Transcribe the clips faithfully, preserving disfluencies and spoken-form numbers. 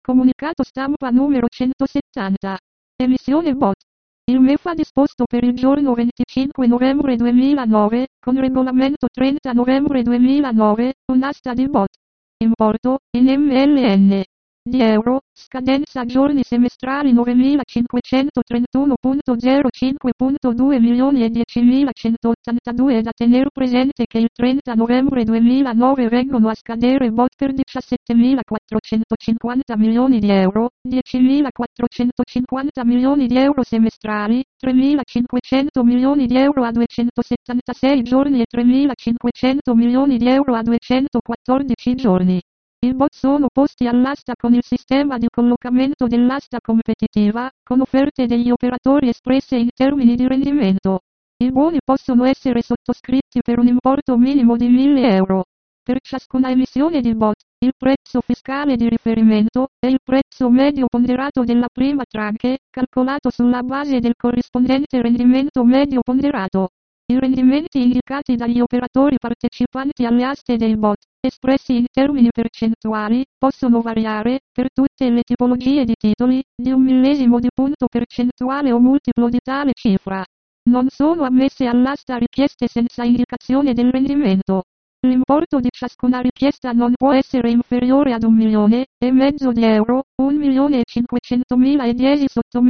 Comunicato stampa numero centosettanta. Emissione B O T. Il M E F ha disposto per il giorno venticinque novembre duemilanove, con regolamento trenta novembre duemilanove, un'asta di B O T. Importo, in M L N. Di euro, scadenza giorni semestrali novemilacinquecentotrentuno virgola zero cinque virgola due milioni e diecimilacentottantadue. È da tener presente che il trenta novembre duemilanove vengono a scadere B O T per diciassettemilaquattrocentocinquanta milioni di euro, diecimilaquattrocentocinquanta milioni di euro semestrali, tremilacinquecento milioni di euro a duecentosettantasei giorni e tremilacinquecento milioni di euro a duecentoquattordici giorni. I B O T sono posti all'asta con il sistema di collocamento dell'asta competitiva, con offerte degli operatori espresse in termini di rendimento. I buoni possono essere sottoscritti per un importo minimo di mille euro. Per ciascuna emissione di B O T, il prezzo fiscale di riferimento è il prezzo medio ponderato della prima tranche, calcolato sulla base del corrispondente rendimento medio ponderato. I rendimenti indicati dagli operatori partecipanti alle aste dei B O T, espressi in termini percentuali, possono variare, per tutte le tipologie di titoli, di un millesimo di punto percentuale o multiplo di tale cifra. Non sono ammesse all'asta richieste senza indicazione del rendimento. L'importo di ciascuna richiesta non può essere inferiore ad un milione e mezzo di euro, un milione e cinquecentomila e dieci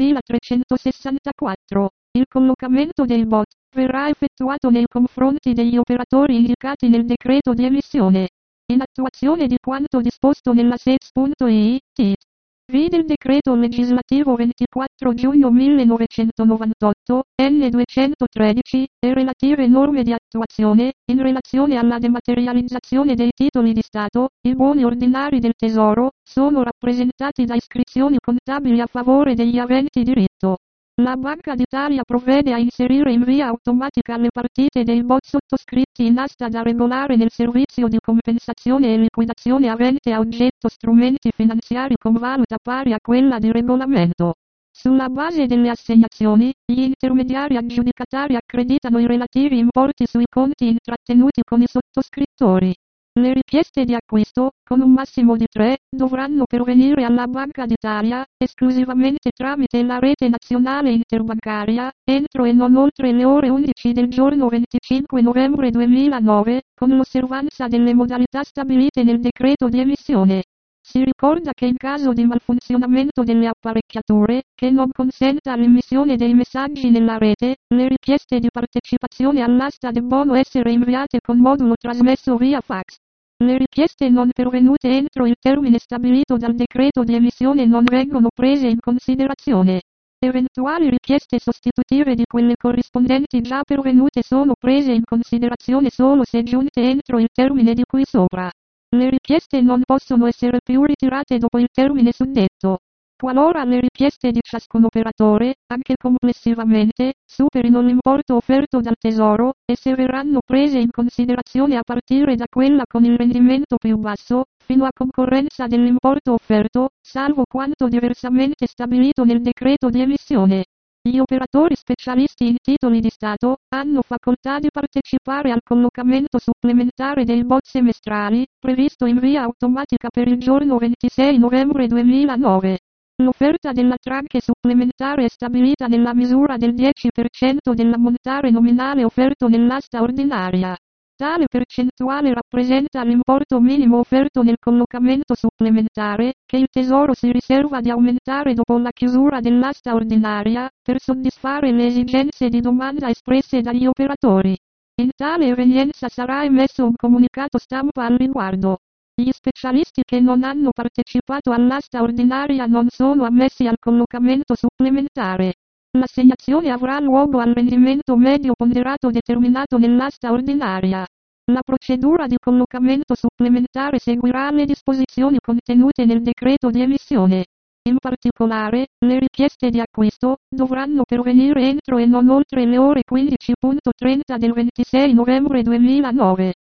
sottomilatrecentosessantaquattro. Il collocamento dei B O T verrà effettuato nei confronti degli operatori indicati nel decreto di emissione. In attuazione di quanto disposto nella S E Z punto I T. Vide il decreto legislativo ventiquattro giugno millenovecentonovantotto, N duecentotredici, e relative norme di attuazione, in relazione alla dematerializzazione dei titoli di Stato. I buoni ordinari del Tesoro sono rappresentati da iscrizioni contabili a favore degli aventi diritto. La Banca d'Italia provvede a inserire in via automatica le partite dei B O T sottoscritti in asta da regolare nel servizio di compensazione e liquidazione avente a oggetto strumenti finanziari con valuta pari a quella di regolamento. Sulla base delle assegnazioni, gli intermediari aggiudicatari accreditano i relativi importi sui conti intrattenuti con i sottoscrittori. Le richieste di acquisto, con un massimo di tre, dovranno pervenire alla Banca d'Italia, esclusivamente tramite la rete nazionale interbancaria, entro e non oltre le ore undici del giorno venticinque novembre duemilanove, con l'osservanza delle modalità stabilite nel decreto di emissione. Si ricorda che in caso di malfunzionamento delle apparecchiature, che non consenta l'emissione dei messaggi nella rete, le richieste di partecipazione all'asta debbono essere inviate con modulo trasmesso via fax. Le richieste non pervenute entro il termine stabilito dal decreto di emissione non vengono prese in considerazione. Eventuali richieste sostitutive di quelle corrispondenti già pervenute sono prese in considerazione solo se giunte entro il termine di cui sopra. Le richieste non possono essere più ritirate dopo il termine suddetto. Qualora le richieste di ciascun operatore, anche complessivamente, superino l'importo offerto dal Tesoro, esse verranno prese in considerazione a partire da quella con il rendimento più basso, fino a concorrenza dell'importo offerto, salvo quanto diversamente stabilito nel decreto di emissione. Gli operatori specialisti in titoli di Stato hanno facoltà di partecipare al collocamento supplementare dei B O T semestrali, previsto in via automatica per il giorno ventisei novembre duemilanove. L'offerta della tranche supplementare è stabilita nella misura del dieci per cento dell'ammontare nominale offerto nell'asta ordinaria. Tale percentuale rappresenta l'importo minimo offerto nel collocamento supplementare, che il Tesoro si riserva di aumentare dopo la chiusura dell'asta ordinaria, per soddisfare le esigenze di domanda espresse dagli operatori. In tale evenienza sarà emesso un comunicato stampa al riguardo. Gli specialisti che non hanno partecipato all'asta ordinaria non sono ammessi al collocamento supplementare. L'assegnazione avrà luogo al rendimento medio ponderato determinato nell'asta ordinaria. La procedura di collocamento supplementare seguirà le disposizioni contenute nel decreto di emissione. In particolare, le richieste di acquisto dovranno pervenire entro e non oltre le ore quindici e trenta del ventisei novembre duemilanove.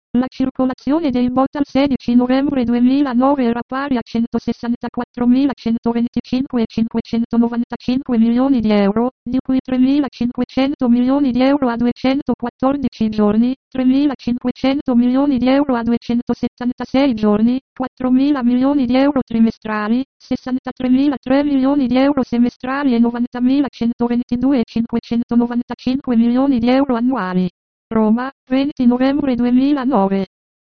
La circolazione dei bot al sedici novembre duemilanove era pari a centosessantaquattromilacentoventicinque e cinquecentonovantacinque milioni di euro, di cui tremilacinquecento milioni di euro a duecentoquattordici giorni, tremilacinquecento milioni di euro a duecentosettantasei giorni, quattromila milioni di euro trimestrali, sessantatremilatré milioni di euro semestrali e novantamilacentoventidue e cinquecentonovantacinque milioni di euro annuali. Roma, venti novembre duemilanove.